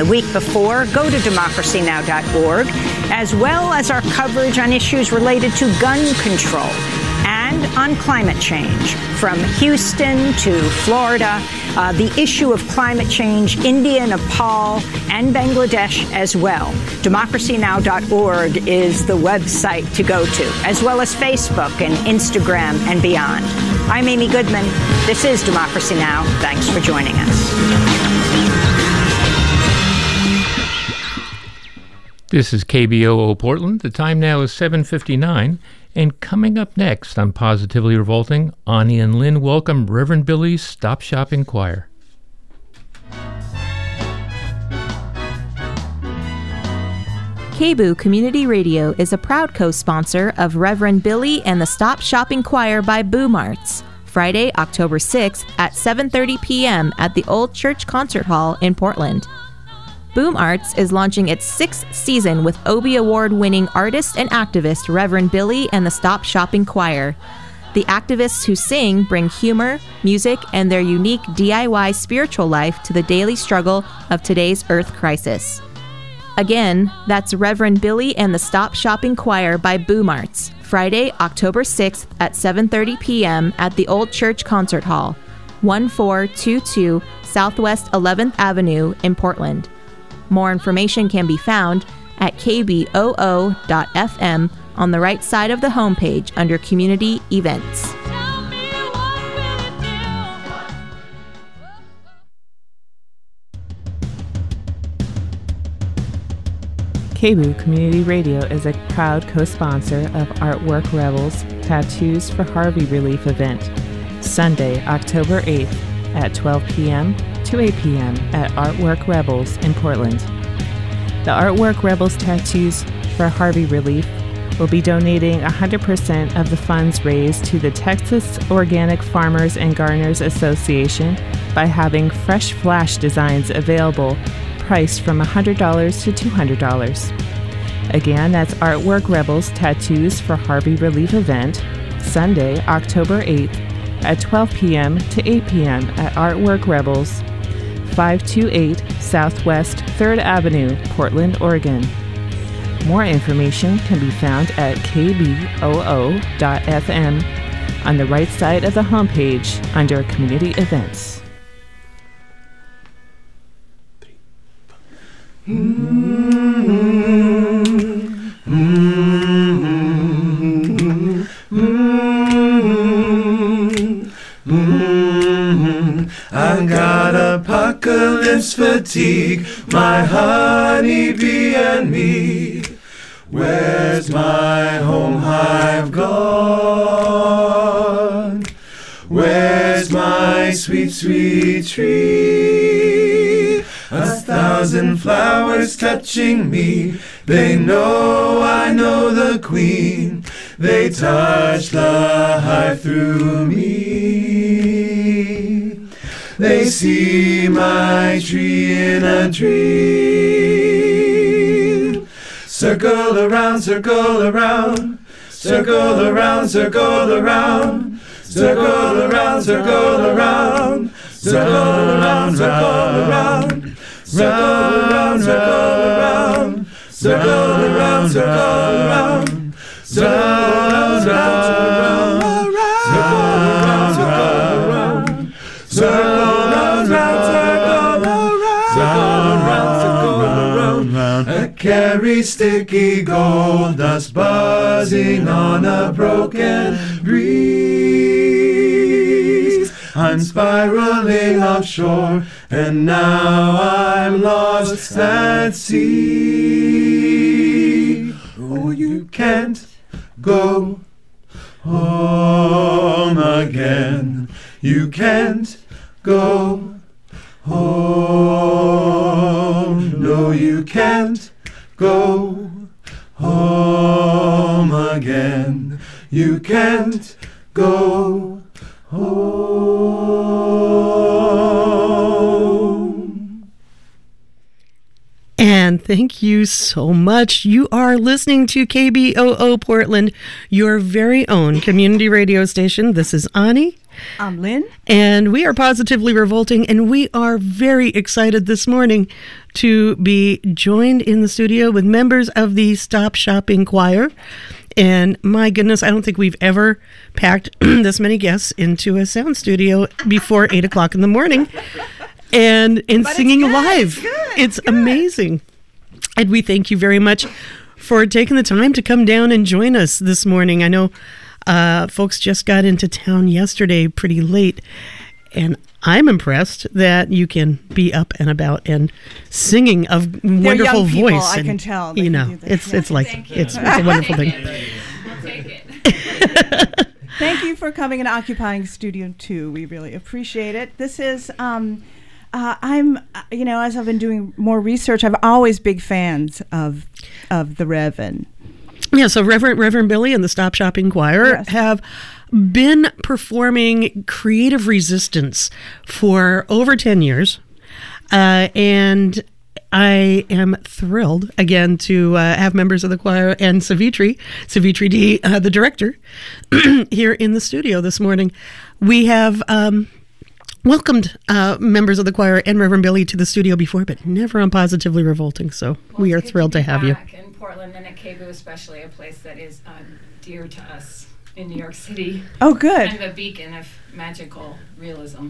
the week before, go to democracynow.org, as well as our coverage on issues related to gun control and on climate change. From Houston to Florida, the issue of climate change, India, Nepal, and Bangladesh as well. Democracynow.org is the website to go to, as well as Facebook and Instagram and beyond. I'm Amy Goodman. This is Democracy Now! Thanks for joining us. This is KBOO Portland. The time now is 7:59. And coming up next on Positively Revolting, Ani and Lynn welcome Reverend Billy's Stop Shopping Choir. KBOO Community Radio is a proud co-sponsor of Reverend Billy and the Stop Shopping Choir by Boom Arts, Friday, October 6th at 7:30 p.m. at the Old Church Concert Hall in Portland. Boom Arts is launching its 6th season with Obie Award-winning artist and activist Reverend Billy and the Stop Shopping Choir. The activists who sing bring humor, music, and their unique DIY spiritual life to the daily struggle of today's earth crisis. Again, that's Reverend Billy and the Stop Shopping Choir by Boom Arts, Friday, October 6th at 7:30 p.m. at the Old Church Concert Hall, 1422 Southwest 11th Avenue in Portland. More information can be found at kboo.fm on the right side of the homepage under Community Events. KBOO Community Radio is a proud co-sponsor of Artwork Rebels Tattoos for Harvey Relief event, Sunday, October 8th at 12 p.m. to 8 p.m. at Artwork Rebels in Portland. The Artwork Rebels Tattoos for Harvey Relief will be donating 100% of the funds raised to the Texas Organic Farmers and Gardeners Association by having fresh flash designs available, priced from $100 to $200. Again, that's Artwork Rebels Tattoos for Harvey Relief event, Sunday, October 8th at 12 p.m. to 8 p.m. at Artwork Rebels, 528 Southwest 3rd Avenue, Portland, Oregon. More information can be found at kboo.fm on the right side of the homepage under Community Events. I got apocalypse fatigue, my honeybee and me. Where's my home hive gone? Where's my sweet, sweet tree? 1,000 flowers touching me, they know I know the queen. They touch the hive through me. They see my tree in a dream. Circle around, circle around, circle around, circle around, circle around, circle around, circle around, circle around, circle around, circle around, circle around, circle around, circle around, I carry sticky gold dust buzzing on a broken breeze. I'm spiraling offshore, and now I'm lost at sea. Oh, you can't go home again. You can't go home. No, you can't go home again. You can't go home. And thank you so much. You are listening to KBOO Portland, your very own community radio station. This is Ani. I'm Lynn. And we are Positively Revolting, and we are very excited this morning to be joined in the studio with members of the Stop Shopping Choir. And my goodness, I don't think we've ever packed this many guests into a sound studio before 8 o'clock in the morning and singing live. It's amazing. And we thank you very much for taking the time to come down and join us this morning. I know folks just got into town yesterday pretty late, and I'm impressed that you can be up and about and singing a wonderful young people, voice. I and, can tell. You know, it's a wonderful thing. We'll take it. Thank you for coming and occupying Studio 2. We really appreciate it. This is, as I've been doing more research, I've always big fans of the Reverend. Yeah, so Reverend Billy and the Stop Shopping Choir have been performing Creative Resistance for over 10 years. And I am thrilled, again, to have members of the choir and Savitri D., the director, here in the studio this morning. We have welcomed members of the choir and Reverend Billy to the studio before, but never on Positively Revolting, so we are thrilled to have you. In Portland and at KBOO especially, a place that is dear to us in New York City. Oh, good. Kind of a beacon of magical realism.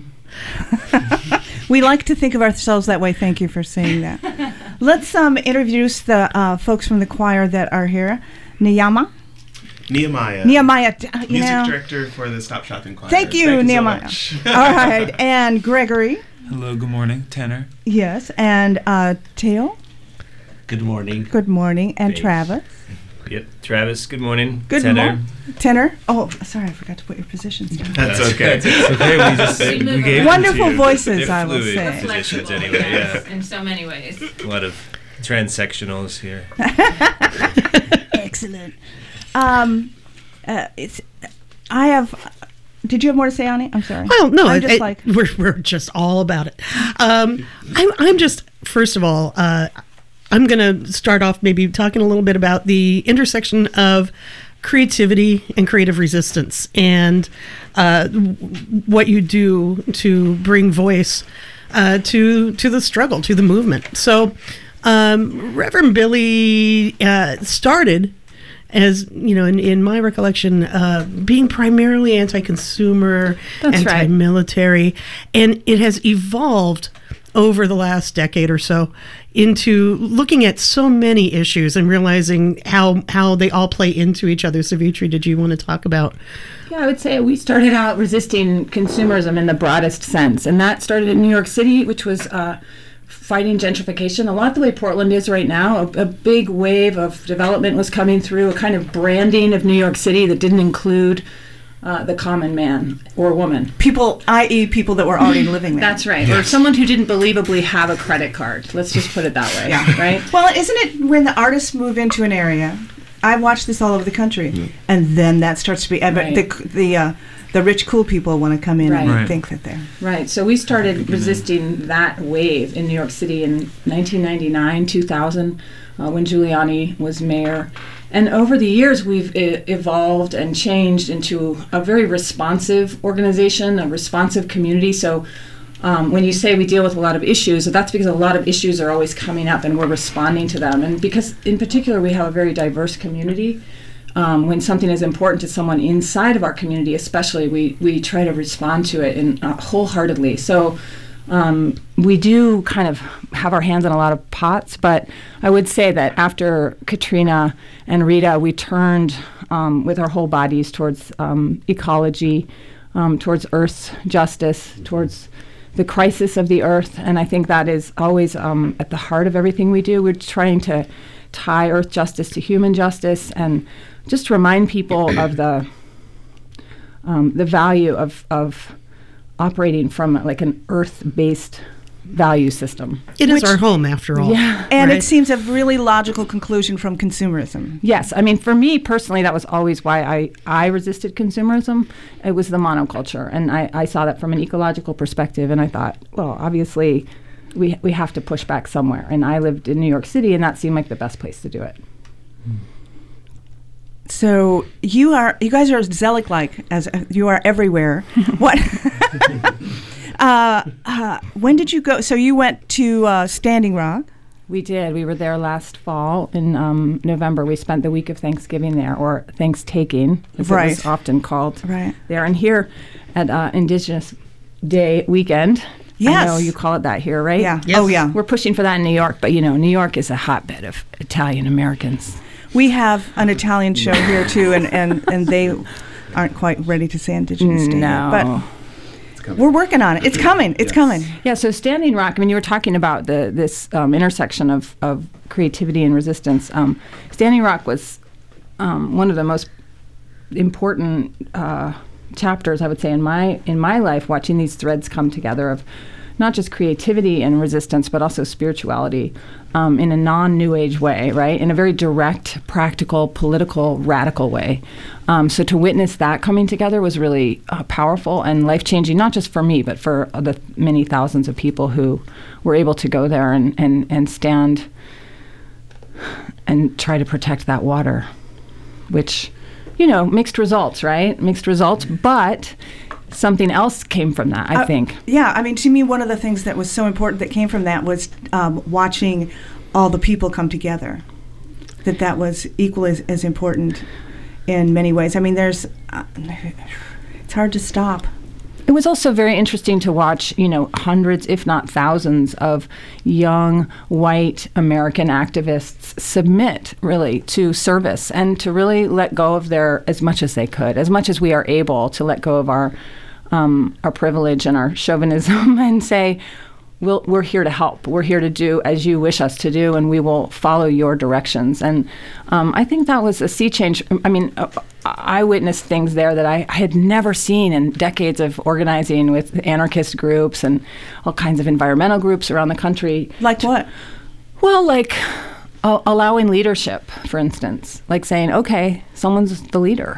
We like to think of ourselves that way. Thank you for saying that. Let's introduce the folks from the choir that are here. Nehemiah. Music director for the Stop Shopping Choir. Thank you, Nehemiah. So All right, and Gregory. Hello, good morning. Tenor. Yes, and Teo. Good morning. Good morning, and Bass. Travis. Yep, Travis, good morning. Good Tenor. Tenor. Oh, sorry, I forgot to put your positions down. That's okay. It's okay. We gave Wonderful voices, They're I will fluid say. positions Flexible, anyway, yes, in so many ways. A lot of transsectionals here. Excellent. Did you have more to say, Ani? I'm sorry. Well, no, we're we're just all about it. I'm just, first of all, I'm going to start off maybe talking a little bit about the intersection of creativity and creative resistance, and what you do to bring voice to the struggle, to the movement. So, Reverend Billy started, as you know, in my recollection, being primarily anti-consumer, anti-military, and it has evolved over the last decade or so into looking at so many issues and realizing how they all play into each other. Savitri, did you want to talk about? Yeah, I would say we started out resisting consumerism in the broadest sense, and that started in New York City, which was fighting gentrification. A lot the way Portland is right now. A big wave of development was coming through, a kind of branding of New York City that didn't include the common man or woman. People, i.e. people that were already living there. That's right. Yes. Or someone who didn't believably have a credit card. Let's just put it that way. Yeah. Right? Well, isn't it when the artists move into an area, I watch this all over the country, and then that starts to be evident. Right. The rich, cool people want to come in and think that they're... Right. So we started resisting that wave in New York City in 1999, 2000, when Giuliani was mayor. And over the years, we've evolved and changed into a very responsive organization, a responsive community. So when you say we deal with a lot of issues, that's because a lot of issues are always coming up and we're responding to them. And because, in particular, we have a very diverse community, when something is important to someone inside of our community especially, we try to respond to it wholeheartedly. So we do kind of have our hands in a lot of pots, but I would say that after Katrina and Rita, we turned with our whole bodies towards ecology, towards Earth's justice, towards the crisis of the Earth, and I think that is always at the heart of everything we do. We're trying to tie Earth justice to human justice and just remind people of the value of operating from like an Earth-based value system. It is our home, after all. Yeah, and it seems a really logical conclusion from consumerism. Yes, I mean, for me personally, that was always why I resisted consumerism. It was the monoculture, and I saw that from an ecological perspective, and I thought, well, obviously, we have to push back somewhere. And I lived in New York City, and that seemed like the best place to do it. So you guys are Zelig-like, as you are everywhere. What? When did you go? So you went to Standing Rock. We did. We were there last fall in November. We spent the week of Thanksgiving there, or Thanks-taking, as it was often called there. And here at Indigenous Day weekend, yes. I know you call it that here, right? Yeah. Yes. Oh, yeah. We're pushing for that in New York, but, New York is a hotbed of Italian Americans. We have an Italian show here, too, and they aren't quite ready to say Indigenous Day. No. But we're working on it. It's coming. It's coming. Yeah, so Standing Rock, you were talking about this intersection of creativity and resistance. Standing Rock was one of the most important chapters, I would say, in my life, watching these threads come together of not just creativity and resistance, but also spirituality in a non-New Age way, right? In a very direct, practical, political, radical way. So to witness that coming together was really powerful and life-changing, not just for me, but for the many thousands of people who were able to go there and stand and try to protect that water, which, mixed results, right? Mixed results, but something else came from that, I think. Yeah, to me, one of the things that was so important that came from that was watching all the people come together. That was equally as important in many ways. There's, it's hard to stop. It was also very interesting to watch, hundreds, if not thousands, of young, white American activists submit, really, to service and to really let go of as much as they could, as much as we are able to let go of our privilege and our chauvinism and say, we're here to help. We're here to do as you wish us to do, and we will follow your directions. And I think that was a sea change. I witnessed things there that I had never seen in decades of organizing with anarchist groups and all kinds of environmental groups around the country. Like what? Well, like allowing leadership, for instance. Like saying, okay, someone's the leader.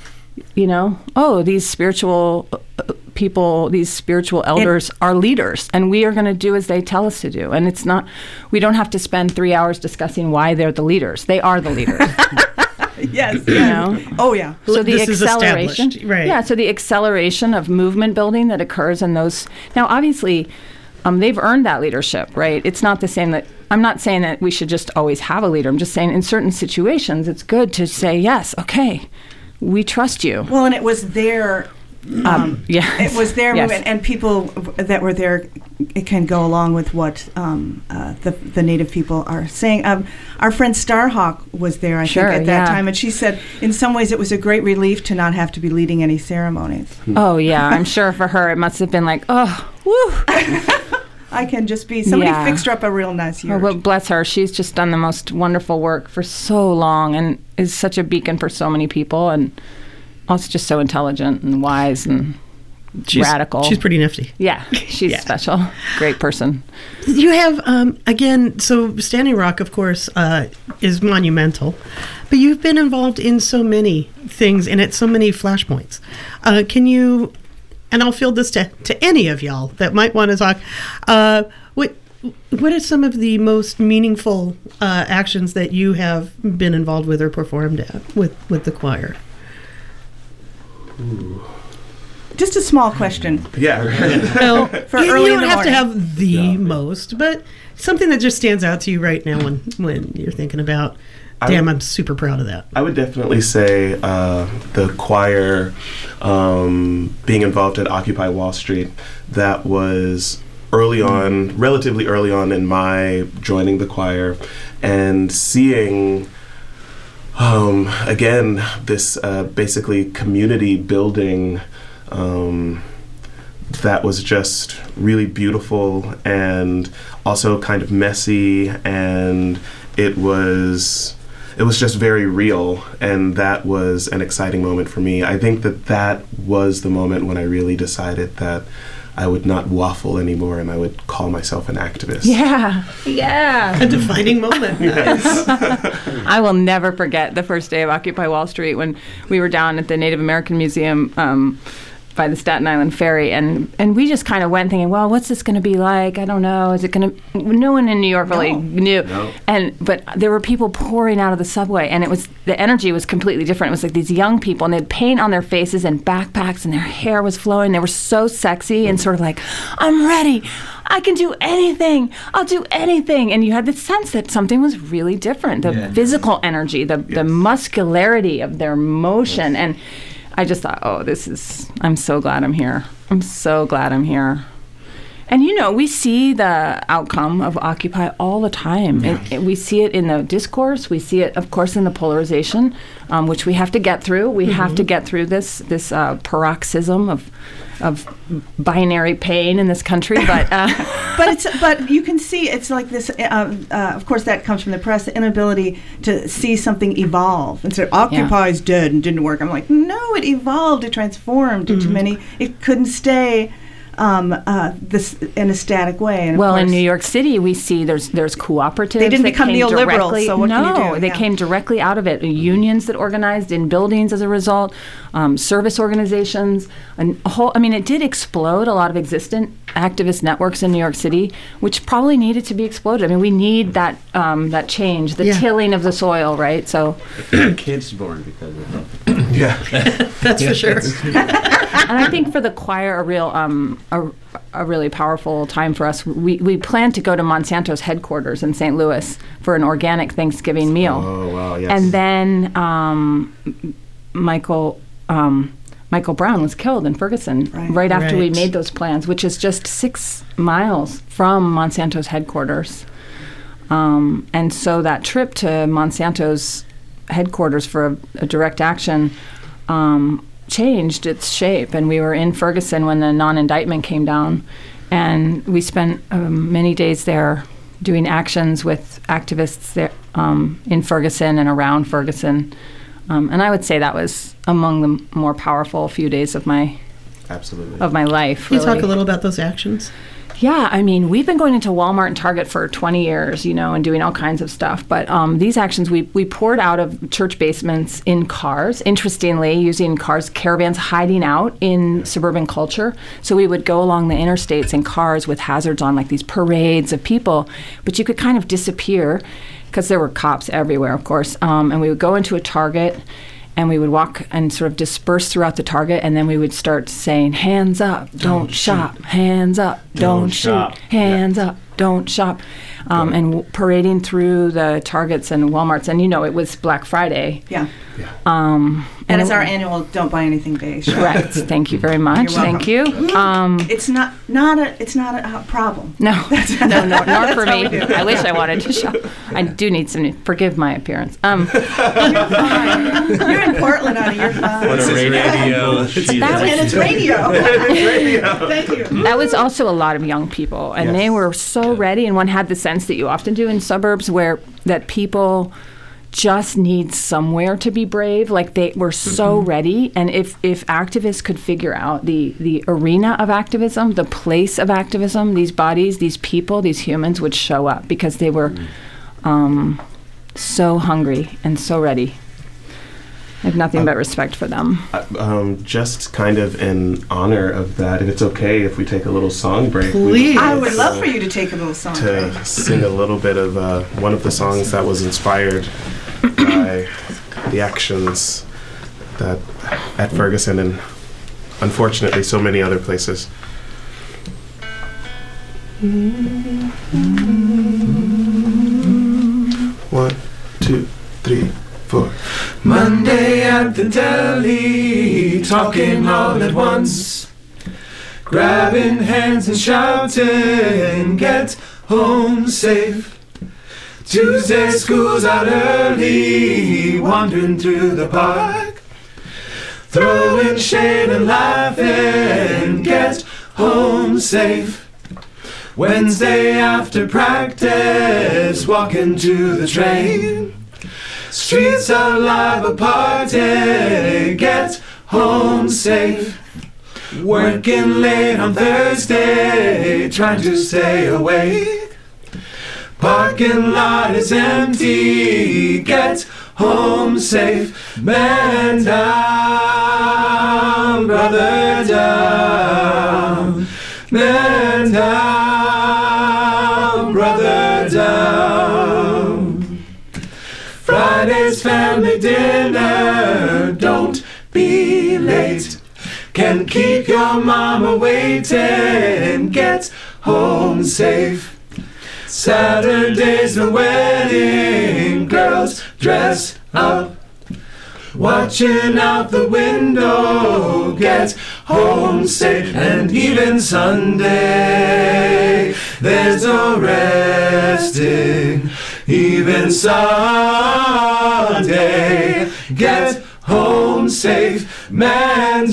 These spiritual people, these spiritual elders are leaders, and we are going to do as they tell us to do. And we don't have to spend 3 hours discussing why they're the leaders. They are the leaders. Yes. Oh, yeah. So the this acceleration, is established, right? Yeah. So the acceleration of movement building that occurs in those. Now, obviously, they've earned that leadership, right? It's not the same that. I'm not saying that we should just always have a leader. I'm just saying in certain situations, it's good to say, yes, okay, we trust you. Well, and it was their. It was their movement, and people that were there can go along with what the Native people are saying. Our friend Starhawk was there, I think, at that time, and she said, in some ways, it was a great relief to not have to be leading any ceremonies. Oh, yeah. I'm sure for her, it must have been like, oh, woo. I can just be, somebody fixed her up a real nice yurt. Oh, well, bless her. She's just done the most wonderful work for so long and is such a beacon for so many people, and also just so intelligent and wise and radical. She's pretty nifty. Yeah, she's special. Great person. You have, again, so Standing Rock, of course, is monumental, but you've been involved in so many things and at so many flashpoints. Can you, and I'll field this to any of y'all that might want to talk, what are some of the most meaningful actions that you have been involved with or performed at with the choir? Ooh. Just a small question. Yeah. No, for early in the morning. You don't have to have the most, but something that just stands out to you right now when you're thinking about, I'm super proud of that. I would definitely say the choir being involved at Occupy Wall Street, that was relatively early on in my joining the choir, and seeing again, this basically community building that was just really beautiful and also kind of messy, and it was just very real, and that was an exciting moment for me. I think that was the moment when I really decided that I would not waffle anymore, and I would call myself an activist. Yeah. A defining moment. Yes. I will never forget the first day of Occupy Wall Street when we were down at the Native American Museum by the Staten Island Ferry, and we just kind of went thinking, well, what's this going to be like? I don't know. Is it going to? No one in New York really knew. No. But there were people pouring out of the subway, and the energy was completely different. It was like these young people, and they had paint on their faces and backpacks, and their hair was flowing. They were so sexy and sort of like, I'm ready. I can do anything. I'll do anything. And you had the sense that something was really different. The physical energy, the muscularity of their motion, and I just thought, I'm so glad I'm here. I'm so glad I'm here. And, we see the outcome of Occupy all the time. We see it in the discourse. We see it, of course, in the polarization, which we have to get through. We have to get through this paroxysm of binary pain in this country. But but you can see it's like this. Of course, that comes from the press, the inability to see something evolve. And so Occupy's dead and didn't work. I'm like, no, it evolved. It transformed into many. It couldn't stay this in a static way. And in New York City, we see there's cooperatives. They didn't become neoliberal, so what can you do? They came directly out of it. Unions that organized in buildings as a result, service organizations, and it did explode a lot of existent activist networks in New York City, which probably needed to be exploded. We need that change, the tilling of the soil, right? So kids born because of that. That's for sure. And I think for the choir, a really powerful time for us. We planned to go to Monsanto's headquarters in St. Louis for an organic Thanksgiving meal. Oh, wow, yes. And then Michael Brown was killed in Ferguson right after we made those plans, which is just 6 miles from Monsanto's headquarters. And so that trip to Monsanto's headquarters for a direct action changed its shape, and we were in Ferguson when the non-indictment came down, and we spent many days there doing actions with activists there in Ferguson and around Ferguson, and I would say that was among the more powerful few days of my life. Can you talk a little about those actions? Yeah, we've been going into Walmart and Target for 20 years, and doing all kinds of stuff. But these actions, we poured out of church basements in cars, interestingly, using caravans hiding out in suburban culture. So we would go along the interstates in cars with hazards on, like these parades of people. But you could kind of disappear because there were cops everywhere, of course. And we would go into a Target, and we would walk and sort of disperse throughout the Target, and then we would start saying, hands up, don't shop, hands up, don't shoot, hands up, don't shop, and parading through the Targets and Walmarts. And, it was Black Friday. Yeah. And it's our annual Don't Buy Anything Day. Correct. Thank you very much. Thank you. It's not a problem. No, nor for me. I wish I wanted to shop. I do need some. Forgive my appearance. You're in Portland, honey. You're fine. What a radio! It's radio. Thank you. That was also a lot of young people, and they were so ready. And one had the sense that you often do in suburbs, that people just need somewhere to be brave. Like they were so ready. And if activists could figure out the arena of activism, the place of activism, these bodies, these people, these humans would show up because they were so hungry and so ready. I have nothing but respect for them. Just kind of in honor of that, and it's okay if we take a little song break. Please. I would love for you to take a little song break. To sing a little bit of one of the songs that was inspired by the actions that at Ferguson and unfortunately so many other places. 1, 2, 3, 4. Monday at the deli, talking all at once, grabbing hands and shouting, get home safe. Tuesday school's out early, wandering through the park, throwing shade and laughing, get home safe. Wednesday after practice, walking to the train, streets alive, a party, get home safe. Working late on Thursday, trying to stay awake, parking lot is empty, get home safe. Man down, brother down. Man down, brother down. Friday's family dinner, don't be late. Can keep your mama waiting, get home safe. Saturday's the wedding, girls dress up. Watching out the window, get home safe. And even Sunday, there's no resting. Even Sunday, get home safe. Man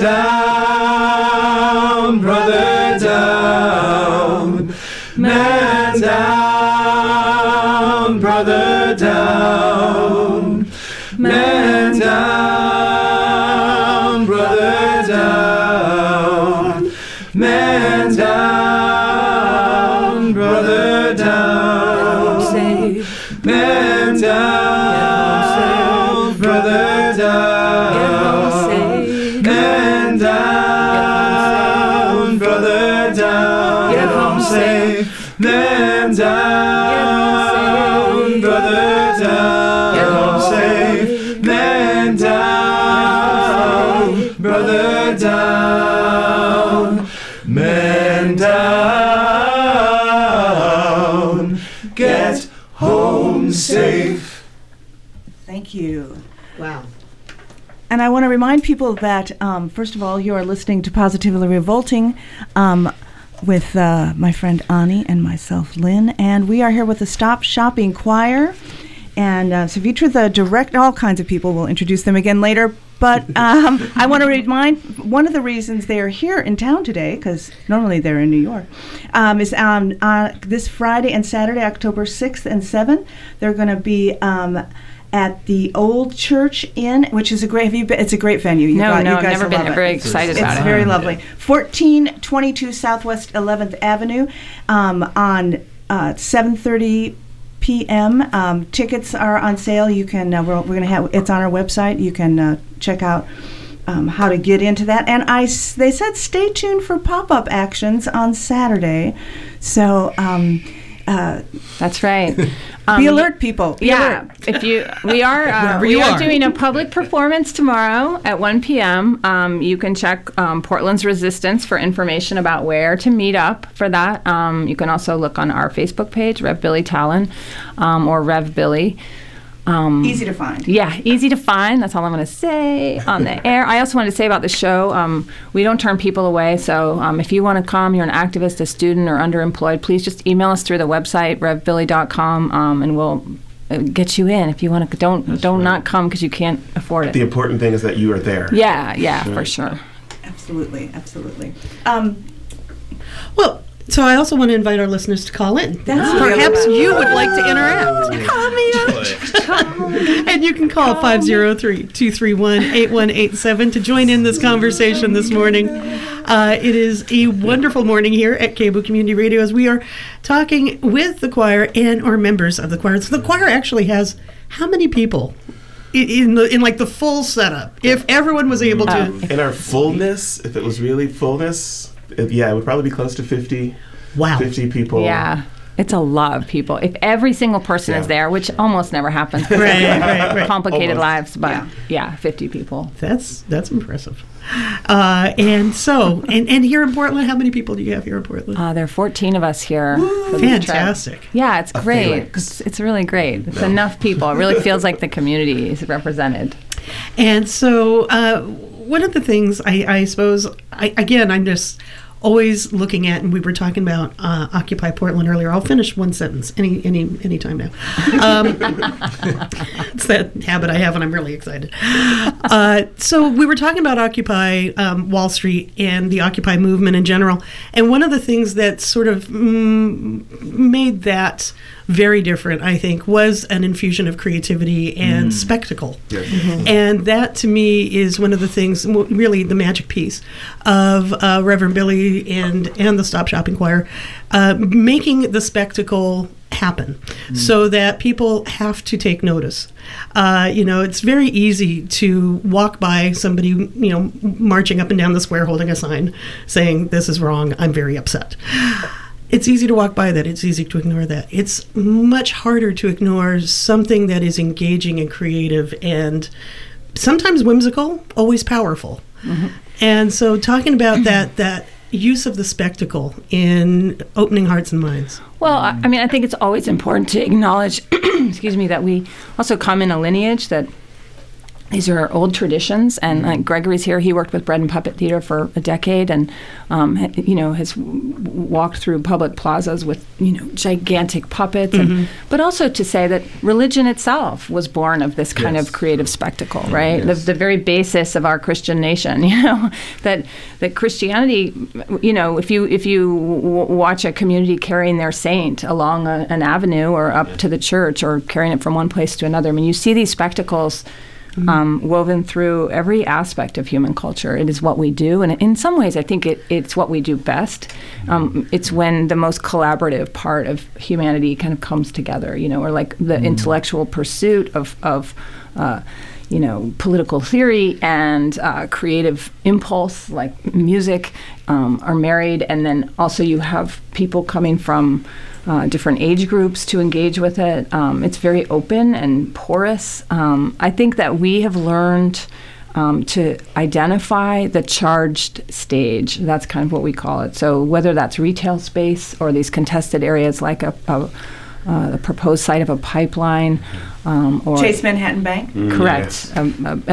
down, brother down. Man down, brother down. Man down, brother down. Man down, brother down. Man down, brother down. Man down, brother down. Get home safe. Man down, brother down. Get home safe. Man down, brother down. Man down, get home safe. Thank you. Wow. And I want to remind people that, first of all, you are listening to Positively Revolting with my friend Ani and myself, Lynn. And we are here with the Stop Shopping Choir. And Savitra, the director, all kinds of people, will introduce them again later. But I want to remind, one of the reasons they are here in town today, because normally they're in New York, is this Friday and Saturday, October 6th and 7th. They're going to be at the Old Church Inn, which is a great. It's a great venue. I've never been there. Very excited about it. It's very lovely. 1422 Southwest 11th Avenue on 7:30 p.m. Tickets are on sale. You can. We're going to have. It's on our website. You can check out how to get into that. And they said stay tuned for pop-up actions on Saturday. So. That's right. Be alert, people. Be alert. We are doing a public performance tomorrow at 1 p.m. You can check Portland's Resistance for information about where to meet up for that. You can also look on our Facebook page, Rev Billy Talon, or Rev Billy. Easy to find. Yeah, easy to find. That's all I'm going to say on the air. I also wanted to say about the show, we don't turn people away. So if you want to come, you're an activist, a student, or underemployed, please just email us through the website, revbilly.com, and we'll get you in. If you want to, don't not come because you can't afford it. The important thing is that you are there. Yeah, for sure. Absolutely. Well, so I also want to invite our listeners to call in. Perhaps you would like to interact. Call me up. And you can call 503-231-8187 to join in this conversation this morning. It is a wonderful morning here at KBOO Community Radio as we are talking with the choir and or members of the choir. So the choir actually has how many people in like the full setup? If everyone was able to... In our fullness, if it was really fullness... it would probably be close to 50. Wow. 50 people. Yeah. It's a lot of people. If every single person is there, which almost never happens. Right. Complicated lives, but 50 people. That's impressive. And here in Portland, how many people do you have here in Portland? There are 14 of us here. Fantastic. Yeah, it's great. It's really great. It's enough people. It really feels like the community is represented. And so one of the things I suppose, I'm just always looking at, and we were talking about Occupy Portland earlier. I'll finish one sentence any time now. It's that habit I have, and I'm really excited. So we were talking about Occupy Wall Street and the Occupy movement in general, and one of the things that sort of made that very different, I think, was an infusion of creativity and spectacle. Yes. Mm-hmm. And that, to me, is one of the things, really the magic piece of Reverend Billy and the Stop Shopping Choir, making the spectacle happen so that people have to take notice. It's very easy to walk by somebody, marching up and down the square holding a sign saying, "This is wrong, I'm very upset." It's easy to walk by that. It's easy to ignore that. It's much harder to ignore something that is engaging and creative and sometimes whimsical, always powerful. Mm-hmm. And so talking about that use of the spectacle in opening hearts and minds. Well, I think it's always important to acknowledge, that we also come in a lineage that these are old traditions, and like Gregory's here, he worked with Bread and Puppet Theater for a decade, and has walked through public plazas with gigantic puppets, but also to say that religion itself was born of this kind of creative spectacle, right? Yes. The very basis of our Christian nation, that Christianity, if you watch a community carrying their saint along an avenue or up to the church or carrying it from one place to another, you see these spectacles woven through every aspect of human culture. It is what we do, and in some ways I think it's what we do best. It's when the most collaborative part of humanity kind of comes together, or like the intellectual pursuit of political theory and creative impulse like music are married, and then also you have people coming from different age groups to engage with it. It's very open and porous. I think that we have learned to identify the charged stage. That's kind of what we call it. So whether that's retail space or these contested areas like the proposed site of a pipeline, or Chase Manhattan Bank. Correct. Yes.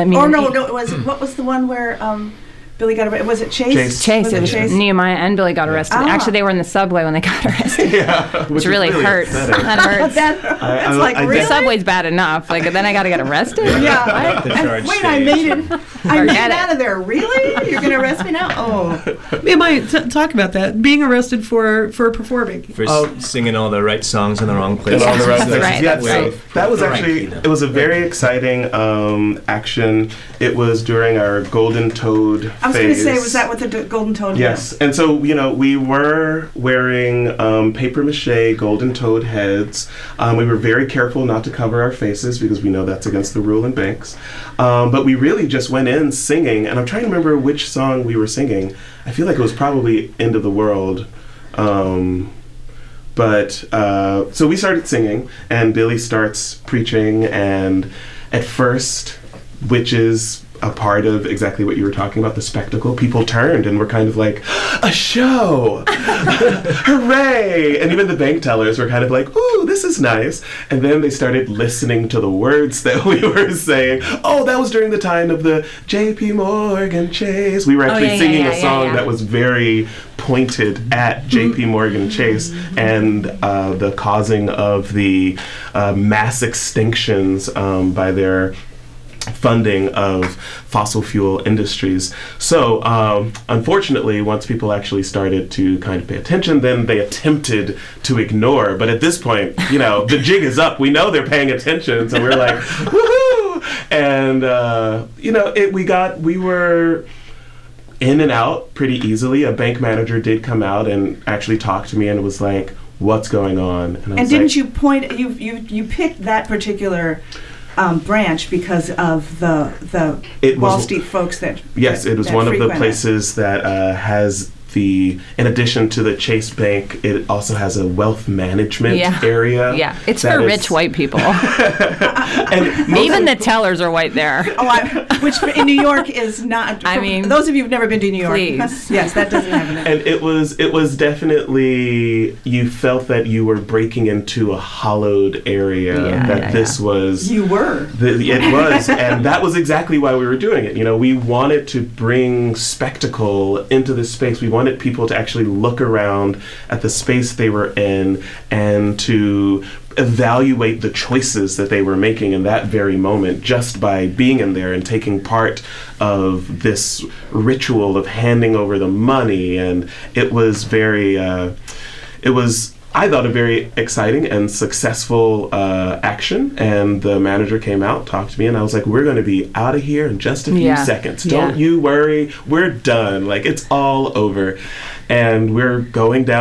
What was the one where Billy got arrested? Was it Chase? Chase. It was Chase? Nehemiah and Billy got arrested. Actually, they were in the subway when they got arrested. Which really hurts. That hurts. That's like really? The subway's bad enough. Like then I got to get arrested. Yeah. Wait, I made it out of there. Really? You're going to arrest me now? Oh. We might talk about that. Being arrested for performing. For singing all the right songs in the wrong places. All the right places. Right. Yeah. So that was actually it was a very exciting action. It was during our Golden Toad. I was going to say, was that with the Golden Toad? Yes. And so, we were wearing paper mache Golden Toad heads. We were very careful not to cover our faces because we know that's against the rule in banks. But we really just went in singing, and I'm trying to remember which song we were singing. I feel like it was probably End of the World. So we started singing, and Billy starts preaching, and at first, which is a part of exactly what you were talking about, the spectacle, people turned and were kind of like, a show! Hooray! And even the bank tellers were kind of like, ooh, this is nice. And then they started listening to the words that we were saying. Oh, that was during the time of the J.P. Morgan Chase. We were actually singing a song that was very pointed at J.P. Morgan Chase and the causing of the mass extinctions by their funding of fossil fuel industries. So unfortunately, once people actually started to kind of pay attention, then they attempted to ignore. But at this point, the jig is up. We know they're paying attention, so we're like, woohoo! And we were in and out pretty easily. A bank manager did come out and actually talk to me and was like, what's going on? And didn't you point, you picked that particular branch because of the Wall Street folks that yes, it was one of the places that has in addition to the Chase Bank, it also has a wealth management area. Yeah, it's for rich white people. And even the tellers are white there. Which in New York is not. I mean, those of you who've never been to New York, please. Yes, that doesn't happen. And it was definitely, you felt that you were breaking into a hollowed area. This was. You were. It was, and that was exactly why we were doing it. We wanted to bring spectacle into this space. We wanted people to actually look around at the space they were in and to evaluate the choices that they were making in that very moment just by being in there and taking part of this ritual of handing over the money. And it was I thought a very exciting and successful action, and the manager came out, talked to me, and I was like, we're going to be out of here in just a few seconds. Don't you worry. We're done. Like, it's all over. And we're going down this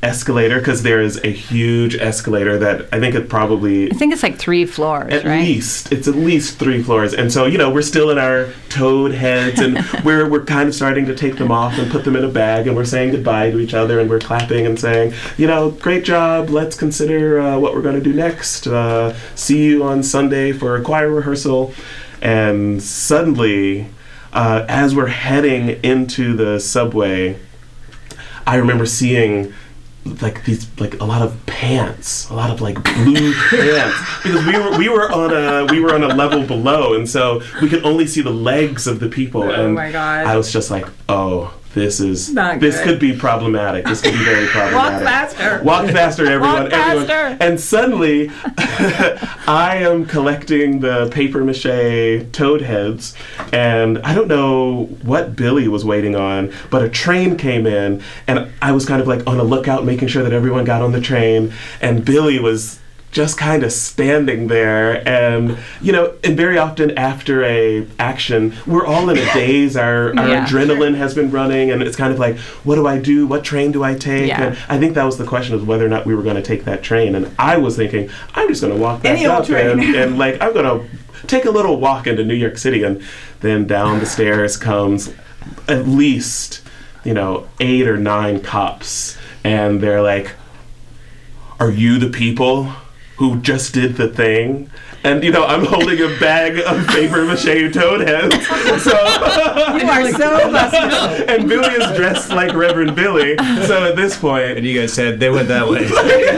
escalator, because there is a huge escalator that I think it's like 3 floors, at right? It's at least 3 floors. And so, we're still in our toad heads, and we're kind of starting to take them off and put them in a bag, and we're saying goodbye to each other, and we're clapping and saying, great job, let's consider what we're going to do next. See you on Sunday for a choir rehearsal. And suddenly, as we're heading into the subway, I remember seeing a lot of pants, a lot of blue pants, because we were on a level below, and so we could only see the legs of the people. Oh and my God! I was just like, oh, this could be problematic. This could be very problematic. Walk faster, everyone. Walk faster. Everyone. And suddenly, I am collecting the paper mache toad heads, and I don't know what Billy was waiting on, but a train came in, and I was kind of on the lookout, making sure that everyone got on the train, and Billy was just kind of standing there, and and very often after a action, we're all in a daze. Our adrenaline has been running, and it's kind of like, what do I do? What train do I take? Yeah. And I think that was the question, of whether or not we were going to take that train. And I was thinking, I'm just going to walk back up, and I'm going to take a little walk into New York City. And then down the stairs comes at least 8 or 9 cops, and they're like, "Are you the people who just did the thing?" And I'm holding a bag of paper mache toad heads. So you are so busted. And Billy is dressed like Reverend Billy. So at this point, and you guys said they went that way.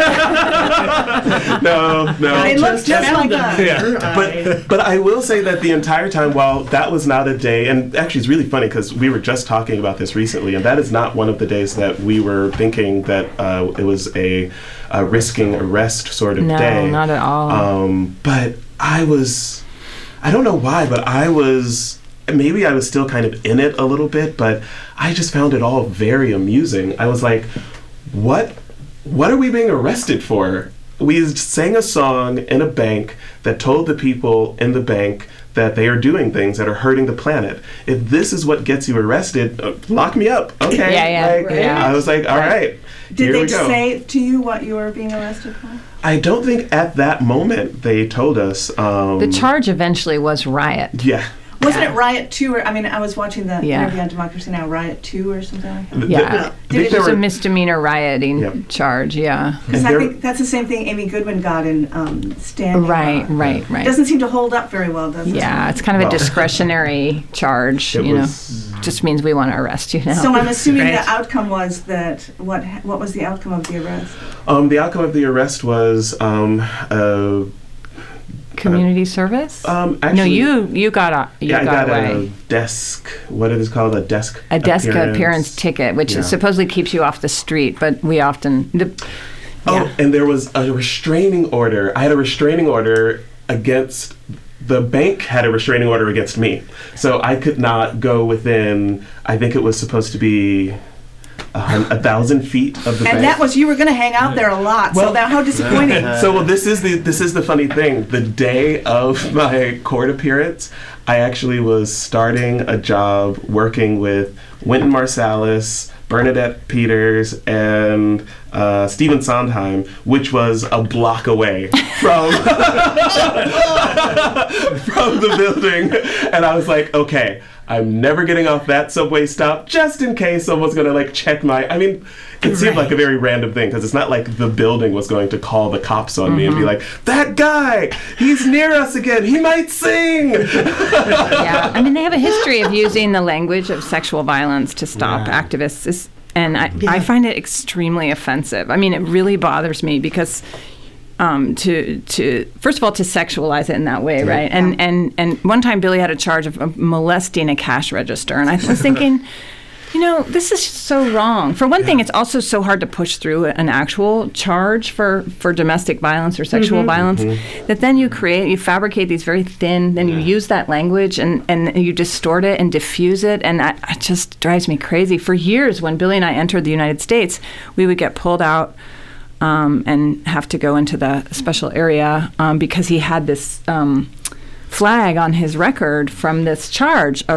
No. They look just like us. Yeah. But I will say that the entire time, while that was not a day, and actually it's really funny because we were just talking about this recently, and that is not one of the days that we were thinking that it was a risking arrest sort of day. No, not at all. But I don't know why, but maybe I was still kind of in it a little bit, but I just found it all very amusing. I was like, what are we being arrested for? We sang a song in a bank that told the people in the bank that they are doing things that are hurting the planet. If this is what gets you arrested, lock me up. Okay. Yeah. I was like, all right. Did they say to you what you were being arrested for? I don't think at that moment they told us. The charge eventually was riot. Yeah. Wasn't it Riot 2? I was watching the interview on Democracy Now! Riot 2 or something like that. Yeah. It was a misdemeanor rioting charge, Because I think that's the same thing Amy Goodwin got in Standing Right. It doesn't seem to hold up very well, does it? Yeah, it's kind of a discretionary charge, Just means we want to arrest you now. So I'm assuming the outcome was that, what was the outcome of the arrest? The outcome of the arrest was community service? Actually, no, you got away. A desk. What is it called? A desk appearance ticket, which supposedly keeps you off the street, but we often. And there was a restraining order. I had a restraining order against. The bank had a restraining order against me, so I could not go within. I think it was supposed to be 1,000 feet of the bank. And that was, you were going to hang out there a lot. So now, how disappointing. This is the funny thing. The day of my court appearance, I actually was starting a job working with Wynton Marsalis, Bernadette Peters, and Stephen Sondheim, which was a block away from from the building. And I was like, okay, I'm never getting off that subway stop just in case someone's going to check my... I mean, it seemed like a very random thing because it's not like the building was going to call the cops on me and be like, that guy, he's near us again, he might sing. Yeah, I mean, they have a history of using the language of sexual violence to stop activists. And I find it extremely offensive. I mean, it really bothers me because... to first of all, to sexualize it in that way, right? And one time Billy had a charge of molesting a cash register, and I was thinking, this is so wrong. For one thing, it's also so hard to push through an actual charge for domestic violence or sexual violence that then you fabricate these very thin, then you use that language and you distort it and diffuse it, and it just drives me crazy. For years, when Billy and I entered the United States, we would get pulled out and have to go into the special area because he had this flag on his record from this charge of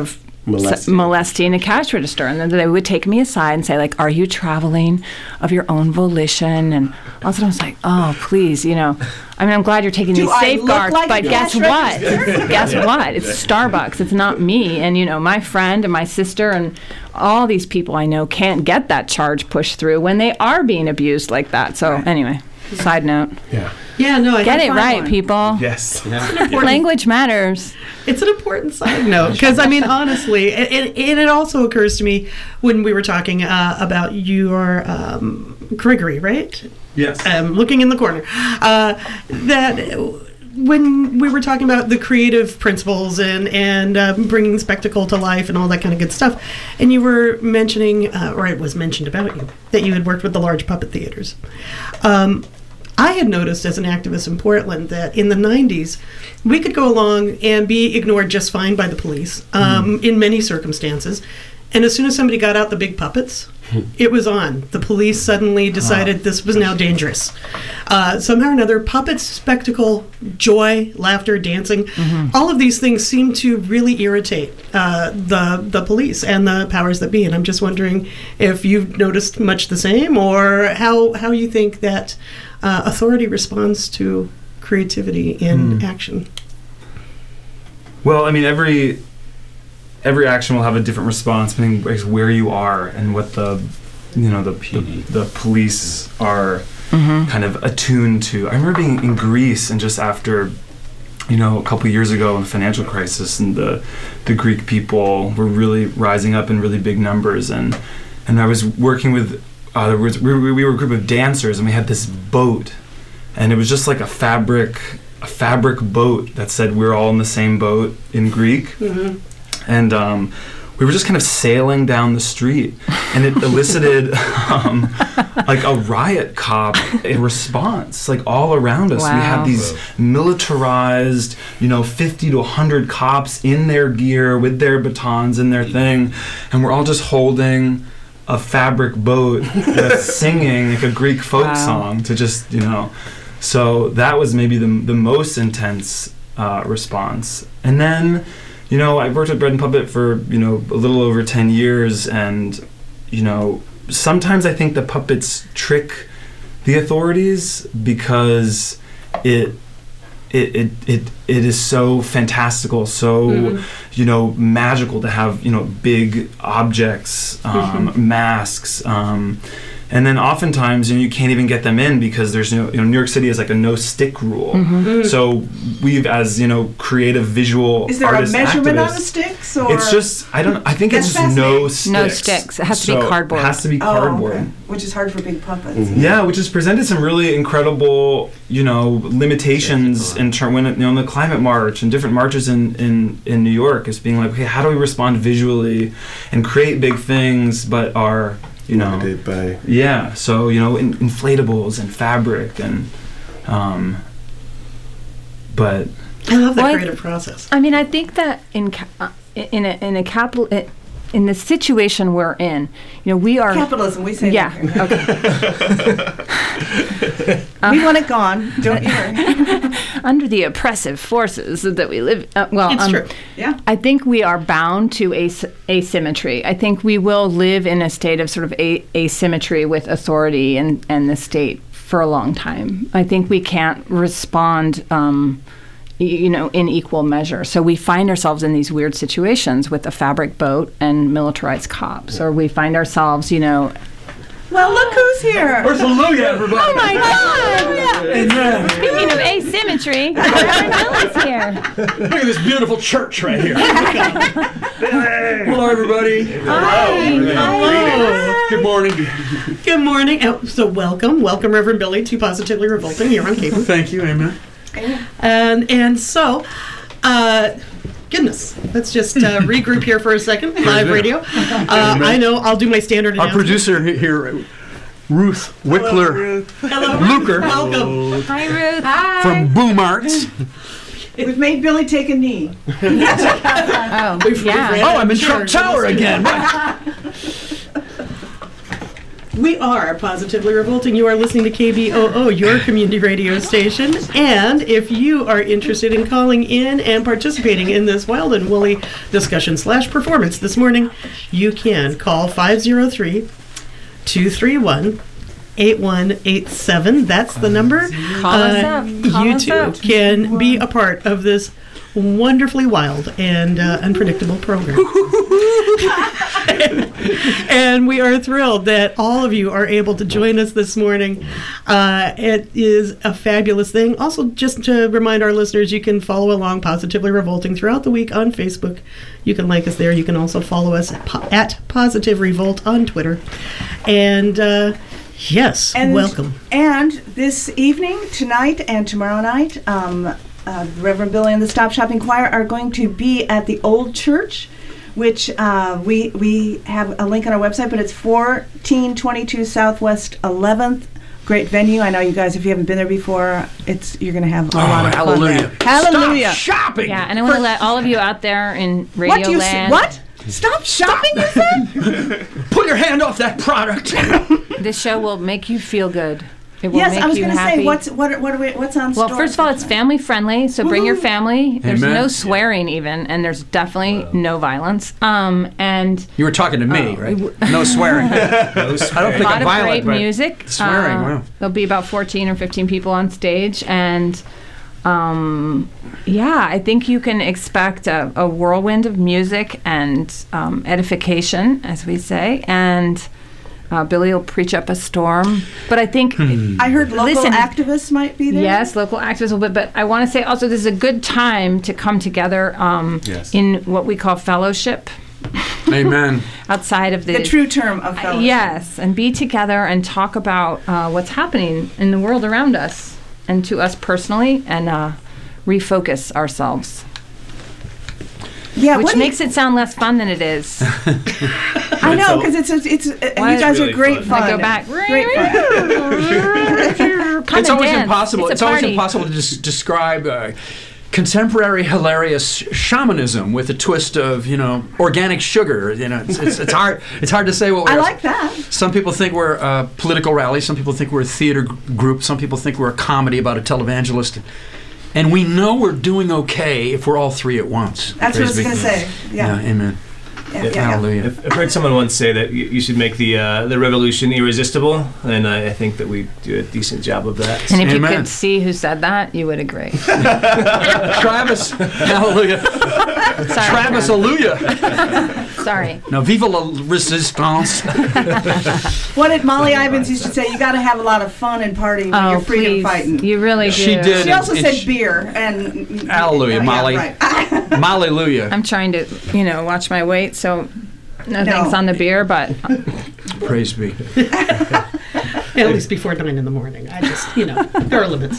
molesting a cash register. And then they would take me aside and say, like, are you traveling of your own volition? And all of a sudden I was like, oh, please, you know. I mean, I'm glad you're taking these safeguards, but guess what? Guess what? It's Starbucks. It's not me. And, you know, my friend and my sister and all these people I know can't get that charge pushed through when they are being abused like that. So anyway, side note. Yeah, no, I get it right, people. Yes. Language matters. It's an important side note because, I mean, honestly, it also occurs to me when we were talking about your Gregory, right? Yes. Looking in the corner. That when we were talking about the creative principles and bringing spectacle to life and all that kind of good stuff, and you were mentioning, or it was mentioned about you, that you had worked with the large puppet theaters. I had noticed as an activist in Portland that in the 90s, we could go along and be ignored just fine by the police in many circumstances. And as soon as somebody got out the big puppets, it was on. The police suddenly decided this was now dangerous. Somehow or another, puppets, spectacle, joy, laughter, dancing, all of these things seem to really irritate the police and the powers that be. And I'm just wondering if you've noticed much the same, or how you think that authority responds to creativity in action. Well, I mean, every action will have a different response depending where you are and what the police are kind of attuned to. I remember being in Greece, and just after, you know, a couple years ago in the financial crisis, and the Greek people were really rising up in really big numbers, and I was working with we were a group of dancers, and we had this boat, and it was just like a fabric boat that said we're all in the same boat in Greek. And we were just kind of sailing down the street, and it elicited like a riot cop in response, like all around us. Wow. We had these militarized, 50 to 100 cops in their gear with their batons and their thing, and we're all just holding a fabric boat that's singing like a Greek folk song to just, So that was maybe the most intense response. And then, I worked at Bread and Puppet for, a little over 10 years, and, sometimes I think the puppets trick the authorities because it is so fantastical, so magical to have big objects, masks, and then oftentimes you can't even get them in because there's New York City has like a no stick rule. So we've, as creative visual is there artists, a measurement activists, on the sticks, or it's just I think it's just no sticks. It has to be cardboard. It has to be cardboard, okay. Which is hard for big puppets. Yeah, which has presented some really incredible limitations in term when in the climate march and different marches in New York, is being like, okay, how do we respond visually and create big things but are limited by so inflatables and fabric and but I love the creative process. I mean, I think that in a capital in the situation we're in, we are capitalism. We say okay. We want it gone, don't you worry. Under the oppressive forces that we live. It's true. Yeah, I think we are bound to asymmetry. I think we will live in a state of sort of asymmetry with authority and the state for a long time. I think we can't respond in equal measure. So we find ourselves in these weird situations with a fabric boat and militarized cops, or we find ourselves, well, look who's here. First hallelujah, everybody. Oh my God! Amen. Speaking of asymmetry, Reverend Billy's here. Look at this beautiful church right here. Hello, everybody. Hi. Hello. Good morning. Good morning. So welcome, Reverend Billy to Positively Revolting here on Cable. Thank you, amen. And so, goodness, let's just regroup here for a second. Live radio. I know I'll do my standard. Our producer here, Ruth Wickler. Hello, Luker. Welcome. Hi, Ruth. Hi. From Boom Arts. We've made Billy take a knee. Oh, I'm in Trump Tower again. We are Positively Revolting. You are listening to KBOO, your community radio station. And if you are interested in calling in and participating in this wild and woolly discussion / performance this morning, you can call 503-231-8187. That's the number. Call us up. You too can be a part of this wonderfully wild and unpredictable program. And we are thrilled that all of you are able to join us this morning. It is a fabulous thing. Also, just to remind our listeners, you can follow along Positively Revolting throughout the week on Facebook. You can like us there. You can also follow us at Positive Revolt on Twitter. And yes, welcome. And this evening, tonight, and tomorrow night, Reverend Billy and the Stop Shopping Choir are going to be at the Old Church, which we have a link on our website, but it's 1422 Southwest 11th. Great venue. I know you guys, if you haven't been there before, you're going to have a lot of fun there. Hallelujah. Stop shopping! Yeah, and I want to let all of you out there in Radio Land. What? Stop shopping, you said? Put your hand off that product. This show will make you feel good. It will yes, make I was you going to happy. say, what's on store? Well, first of all, it's family friendly, so bring your family. There's no swearing even, and there's definitely no violence. And you were talking to me, right? No swearing. I don't think a lot I'm of violent, great music. Swearing. Wow. There'll be about 14 or 15 people on stage, and I think you can expect a whirlwind of music and edification, as we say, and Billy will preach up a storm. But I think... I heard local activists might be there. Yes, local activists will be. But I want to say also this is a good time to come together in what we call fellowship. Amen. Outside of the true term of fellowship. Yes, and be together and talk about what's happening in the world around us and to us personally, and refocus ourselves. Yeah, which makes it sound less fun than it is. I know, because it's you guys really are great fun. I go back. Great fun. It's always impossible. It's always impossible to describe contemporary hilarious shamanism with a twist of organic sugar. It's hard. It's hard to say what we're. I like that. Some people think we're a political rally. Some people think we're a theater group. Some people think we're a comedy about a televangelist. And we know we're doing okay if we're all three at once. That's what I was going to say. Yeah. Amen. Hallelujah. I've heard someone once say that you should make the revolution irresistible, and I think that we do a decent job of that. And if you could see who said that, you would agree. Travis, hallelujah. Sorry, Travis, hallelujah. Sorry. Now, vive la resistance. What did Molly Ivins used to say? You got to have a lot of fun and partying when you're freedom fighting. You really do. She did. She also said beer and. Hallelujah, Molly. Yeah, right. Hallelujah. I'm trying to, watch my weight, so no thanks on the beer, but. Praise be. At least before 9 in the morning. I just, there are limits.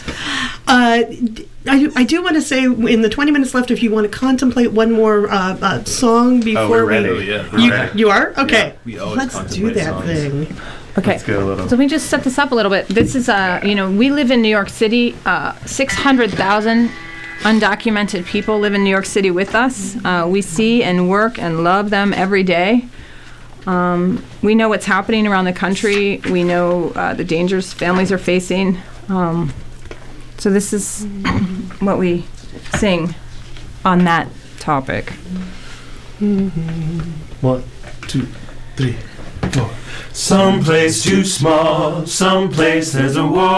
I do want to say, in the 20 minutes left, if you want to contemplate one more song before we're ready. You are? Okay. Yeah, we always Let's do that songs. thing. Okay, so we just set this up a little bit. This is, we live in New York City. 600,000 undocumented people live in New York City with us. We see and work and love them every day. We know what's happening around the country. We know the dangers families are facing. So this is what we sing on that topic. 1, 2, 3, 4. Someplace too small, someplace there's a war